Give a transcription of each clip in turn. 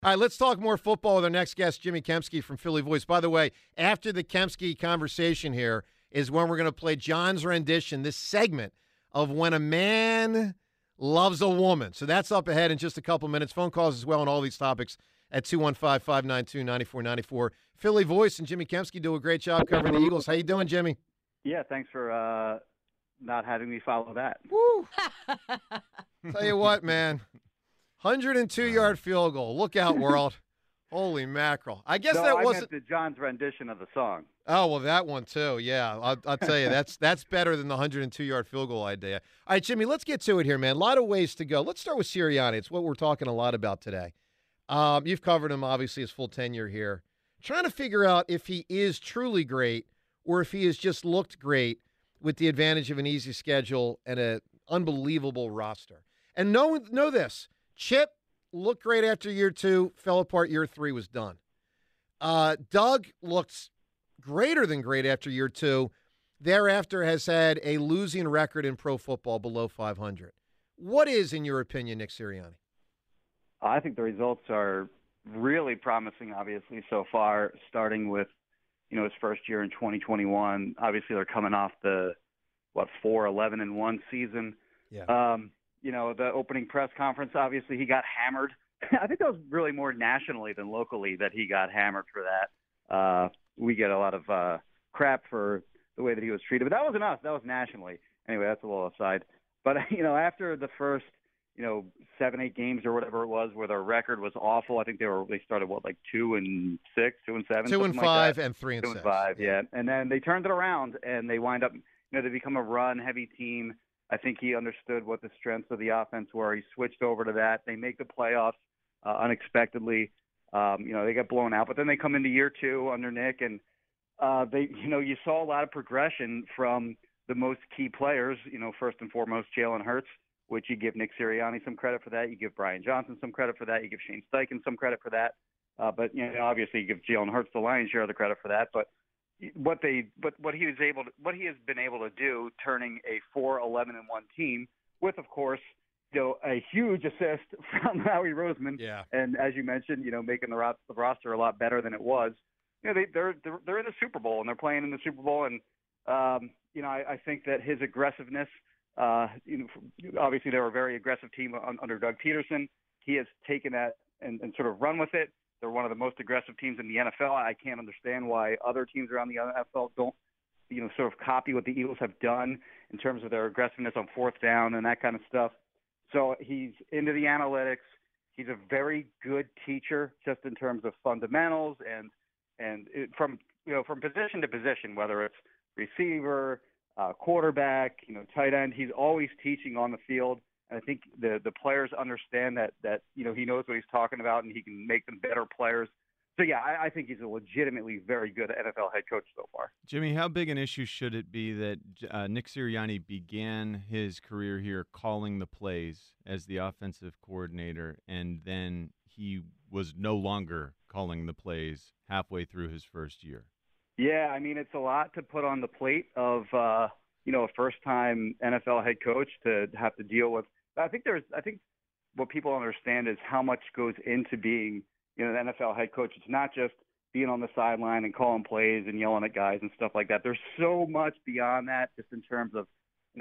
All right, let's talk more football with our next guest, Jimmy Kempski from Philly Voice. By the way, after the Kempski conversation here is when we're going to play John's rendition, this segment of When a Man Loves a Woman. So that's up ahead in just a couple minutes. Phone calls as well on all these topics at 215-592-9494. Philly Voice and Jimmy Kempski do a great job covering the Eagles. How you doing, Jimmy? Yeah, thanks for not having me follow that. Woo! Tell you what, man. 102-yard field goal. Look out, world. Holy mackerel. I guess that wasn't meant the John's rendition of the song. Oh, well, that one too. Yeah, I'll tell you, that's better than the 102-yard field goal idea. All right, Jimmy, let's get to it here, man. A lot of ways to go. Let's start with Sirianni. It's what we're talking a lot about today. You've covered him, obviously, his full tenure here. Trying to figure out if he is truly great or if he has just looked great with the advantage of an easy schedule and an unbelievable roster. And know this. Chip looked great after year 2, fell apart year 3, was done. Doug looked greater than great after year 2. Thereafter has had a losing record in pro football below 500. What is, in your opinion, Nick Sirianni? I think the results are really promising, obviously, so far, starting with, his first year in 2021. Obviously, they're coming off the, 4-11-1 season. Yeah. The opening press conference, obviously, he got hammered. I think that was really more nationally than locally that he got hammered for that. We get a lot of crap for the way that he was treated. But that wasn't us. That was nationally. Anyway, that's a little aside. But, after the first, 7-8 games or whatever it was where their record was awful, I think they started, 2-6, 2-7? 2-5 and 3-6. 2-5, yeah. And then they turned it around, and they wind up, they become a run-heavy team. I think he understood what the strengths of the offense were. He switched over to that. They make the playoffs unexpectedly. They get blown out, but then they come into year 2 under Nick, and you saw a lot of progression from the most key players. First and foremost, Jalen Hurts, which you give Nick Sirianni some credit for that. You give Brian Johnson some credit for that. You give Shane Steichen some credit for that. But obviously, you give Jalen Hurts the lion's share of the credit for that. But what he has been able to do, turning a 4-11-1 team with, of course, a huge assist from Howie Roseman. Yeah. And as you mentioned, making the roster a lot better than it was. They're in the Super Bowl and they're playing in the Super Bowl. And I think that his aggressiveness. Obviously, they were a very aggressive team under Doug Peterson. He has taken that and sort of run with it. They're one of the most aggressive teams in the NFL. I can't understand why other teams around the NFL don't, sort of copy what the Eagles have done in terms of their aggressiveness on fourth down and that kind of stuff. So he's into the analytics. He's a very good teacher just in terms of fundamentals and from position to position, whether it's receiver, quarterback, tight end. He's always teaching on the field. And I think the players understand that he knows what he's talking about and he can make them better players. So, yeah, I think he's a legitimately very good NFL head coach so far. Jimmy, how big an issue should it be that Nick Sirianni began his career here calling the plays as the offensive coordinator, and then he was no longer calling the plays halfway through his first year? Yeah, it's a lot to put on the plate of, a first-time NFL head coach to have to deal with. I think what people understand is how much goes into being, an NFL head coach. It's not just being on the sideline and calling plays and yelling at guys and stuff like that. There's so much beyond that, just in terms of,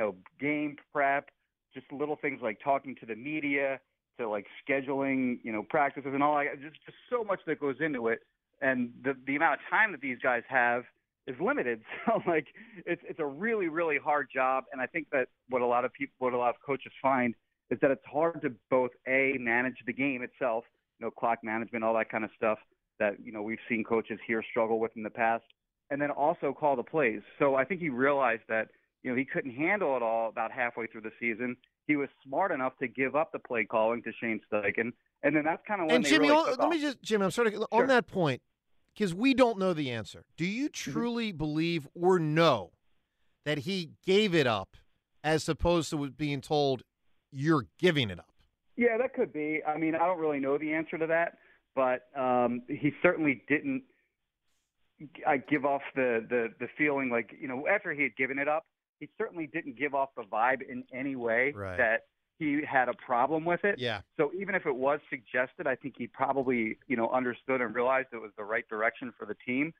game prep, just little things like talking to the media, to like scheduling, practices and all that. Just so much that goes into it. And the amount of time that these guys have is limited. So it's a really, really hard job. And I think that what a lot of coaches find is that it's hard to both manage the game itself, clock management, all that kind of stuff that, we've seen coaches here struggle with in the past, and then also call the plays. So I think he realized that, he couldn't handle it all about halfway through the season. He was smart enough to give up the play calling to Shane Steichen. And then that's kind of when and they Jimmy, really took off. Jimmy, I'm sorry, on that point, because we don't know the answer. Do you truly believe or know that he gave it up as opposed to being told you're giving it up? Yeah, that could be. I don't really know the answer to that, but he certainly didn't give off the feeling like, after he had given it up, he certainly didn't give off the vibe in any way that, he had a problem with it. Yeah. So even if it was suggested, I think he probably, understood and realized it was the right direction for the team.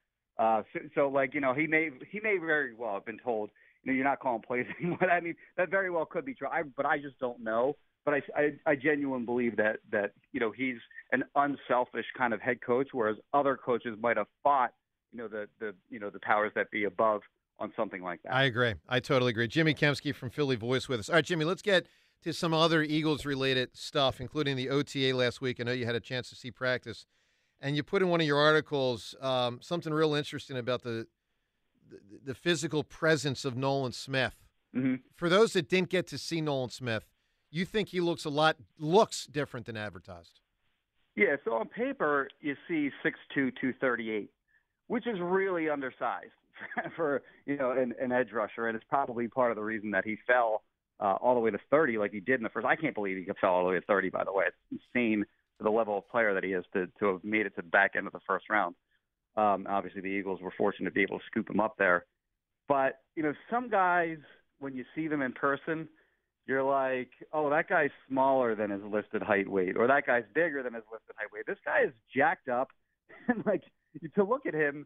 He may very well have been told, you're not calling plays anymore. I mean, that very well could be true. But I just don't know. But I genuinely believe that he's an unselfish kind of head coach, whereas other coaches might have fought, the powers that be above on something like that. I agree. I totally agree. Jimmy Kempski from Philly Voice with us. All right, Jimmy, let's get to some other Eagles-related stuff, including the OTA last week. I know you had a chance to see practice, and you put in one of your articles something real interesting about the physical presence of Nolan Smith. Mm-hmm. For those that didn't get to see Nolan Smith, you think he looks different than advertised? Yeah, so on paper, you see 6'2", 238, which is really undersized for an edge rusher, and it's probably part of the reason that he fell all the way to 30 like he did in the first. I can't believe he fell all the way to 30, by the way. It's insane for the level of player that he is to have made it to the back end of the first round. Obviously, the Eagles were fortunate to be able to scoop him up there. But, some guys, when you see them in person, you're like, oh, that guy's smaller than his listed height weight, or that guy's bigger than his listed height weight. This guy is jacked up. And, to look at him,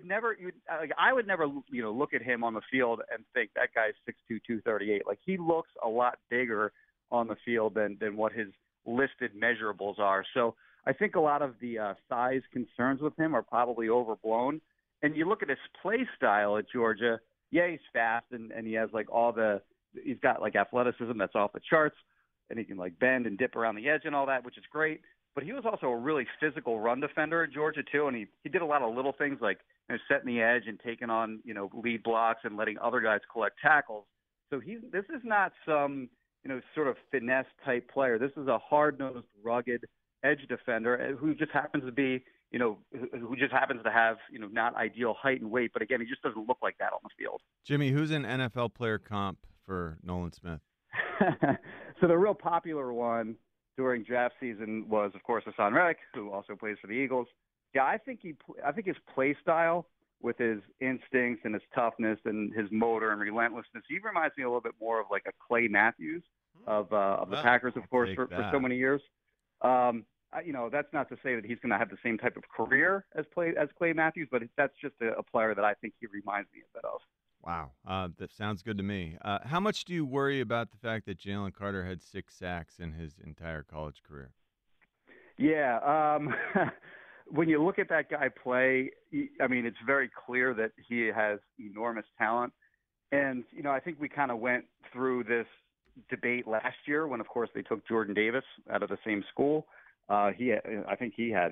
I would never, look at him on the field and think that guy's 6'2", 238. He looks a lot bigger on the field than what his listed measurables are. So I think a lot of the size concerns with him are probably overblown. And you look at his play style at Georgia, yeah, he's fast and he has he's got athleticism that's off the charts, and he can bend and dip around the edge and all that, which is great. But he was also a really physical run defender at Georgia too, and he did a lot of little things like setting the edge and taking on lead blocks and letting other guys collect tackles. So this is not some sort of finesse type player. This is a hard-nosed, rugged edge defender who just happens to be have not ideal height and weight, but again, he just doesn't look like that on the field. Jimmy, who's an NFL player comp for Nolan Smith? So the real popular one during draft season was, of course, Hassan Reddick, who also plays for the Eagles. Yeah, I think his play style with his instincts and his toughness and his motor and relentlessness, he reminds me a little bit more of a Clay Matthews of the Packers, of course, for so many years. That's not to say that he's going to have the same type of career as Clay Matthews, but that's just a player that I think he reminds me a bit of. Wow, that sounds good to me. How much do you worry about the fact that Jalen Carter had 6 sacks in his entire college career? Yeah, when you look at that guy play, it's very clear that he has enormous talent. And, I think we kind of went through this debate last year when, of course, they took Jordan Davis out of the same school. I think he had,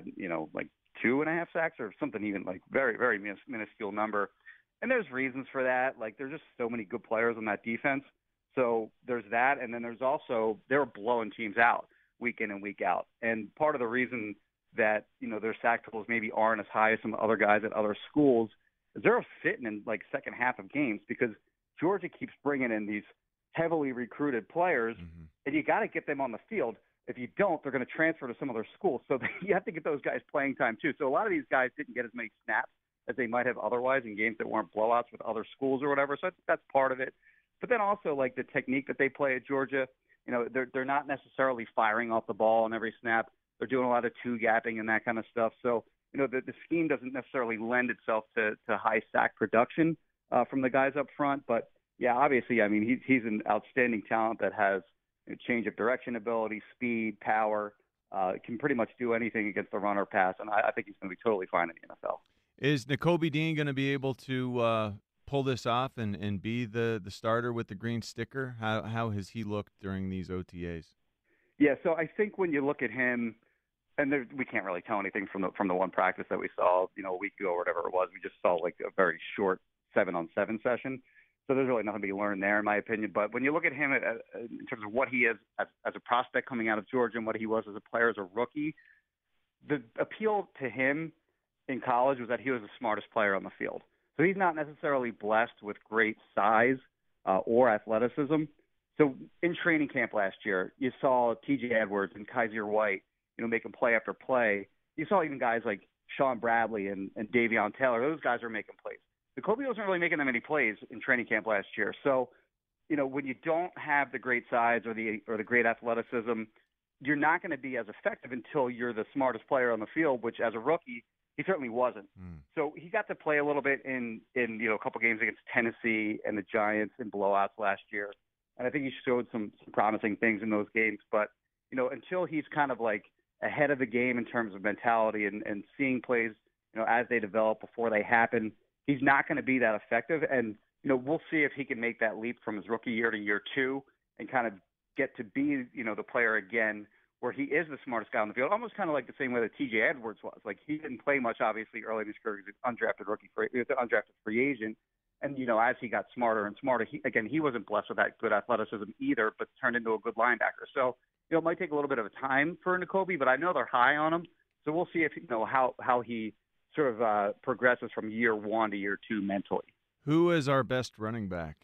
2.5 sacks or something, even very, very minuscule number. And there's reasons for that. There's just so many good players on that defense. So there's that. And then there's also, they're blowing teams out week in and week out. And part of the reason that, their sack totals maybe aren't as high as some other guys at other schools is they're sitting in second half of games because Georgia keeps bringing in these heavily recruited players, and you got to get them on the field. If you don't, they're going to transfer to some other school. So you have to get those guys playing time too. So a lot of these guys didn't get as many snaps as they might have otherwise in games that weren't blowouts with other schools or whatever. So that's part of it. But then also the technique that they play at Georgia, they're not necessarily firing off the ball on every snap. They're doing a lot of two-gapping and that kind of stuff. So, the scheme doesn't necessarily lend itself to high sack production from the guys up front. But, yeah, obviously, he's an outstanding talent that has change of direction ability, speed, power, can pretty much do anything against the run or pass. And I think he's going to be totally fine in the NFL. Is Nakobe Dean going to be able to pull this off and be the starter with the green sticker? How has he looked during these OTAs? Yeah, so I think when you look at him, and we can't really tell anything from the one practice that we saw, a week ago or whatever it was. We just saw a very short 7-on-7 session. So there's really nothing to be learned there, in my opinion. But when you look at him in terms of what he is as a prospect coming out of Georgia and what he was as a player as a rookie, the appeal to him in college was that he was the smartest player on the field. So he's not necessarily blessed with great size or athleticism. So in training camp last year, you saw T.J. Edwards and Kaiser White, making play after play. You saw even guys like Sean Bradley and Davion Taylor. Those guys are making plays. Nakobe wasn't really making that many plays in training camp last year. So when you don't have the great size or the great athleticism, you're not going to be as effective until you're the smartest player on the field, which as a rookie, he certainly wasn't. So he got to play a little bit in a couple games against Tennessee and the Giants in blowouts last year. And I think he showed some promising things in those games. But, until he's kind of like ahead of the game in terms of mentality and seeing plays, as they develop before they happen, he's not going to be that effective. And, we'll see if he can make that leap from his rookie year to year two and kind of get to be, the player again where he is the smartest guy on the field, almost kind of like the same way that T.J. Edwards was. Like, he didn't play much, obviously, early in his career. He was an undrafted free agent. And, as he got smarter and smarter, he wasn't blessed with that good athleticism either, but turned into a good linebacker. So, it might take a little bit of a time for Nakobe, but I know they're high on him. So we'll see if, how he sort of progresses from year one to year two mentally. Who is our best running back?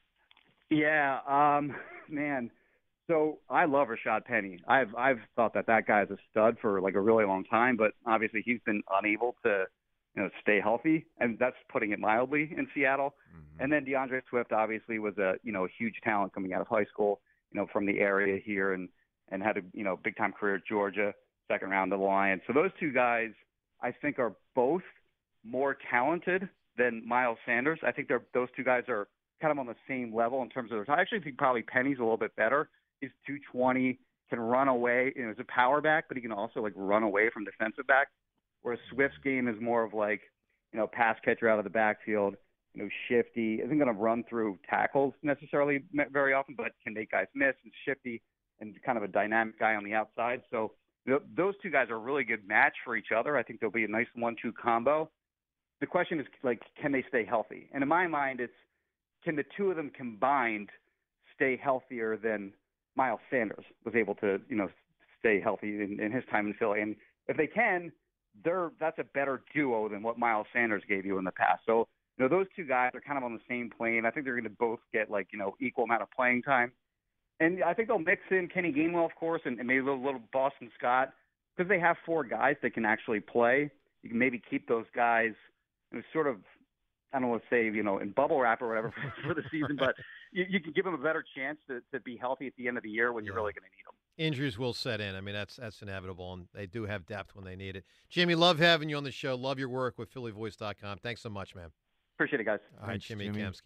Yeah, man. So I love Rashad Penny. I've thought that guy is a stud for like a really long time, but obviously he's been unable to, stay healthy, and that's putting it mildly in Seattle. Mm-hmm. And then DeAndre Swift obviously was a huge talent coming out of high school, from the area here, and had a big time career at Georgia, second round of the Lions. So those two guys, I think, are both more talented than Miles Sanders. I think those two guys are kind of on the same level in terms of their. I actually think probably Penny's a little bit better. He's 220, can run away. He's a power back, but he can also like run away from defensive backs. Whereas Swift's game is more of like, pass catcher out of the backfield, shifty. Isn't going to run through tackles necessarily very often, but can make guys miss, and shifty and kind of a dynamic guy on the outside. So those two guys are a really good match for each other. I think there'll be a nice 1-2 combo. The question is, like, can they stay healthy? And in my mind, it's can the two of them combined stay healthier than Miles Sanders was able to, stay healthy in his time in Philly. And if they can, that's a better duo than what Miles Sanders gave you in the past. So, those two guys are kind of on the same plane. I think they're going to both get equal amount of playing time. And I think they'll mix in Kenny Gainwell, of course, and maybe a little Boston Scott, because they have four guys that can actually play. You can maybe keep those guys sort of, I don't want to say, in bubble wrap or whatever for the season, but you can give them a better chance to be healthy at the end of the year when you're really going to need them. Injuries will set in. I mean, that's inevitable, and they do have depth when they need it. Jimmy, love having you on the show. Love your work with PhillyVoice.com. Thanks so much, man. Appreciate it, guys. All right, Jimmy Kamsky.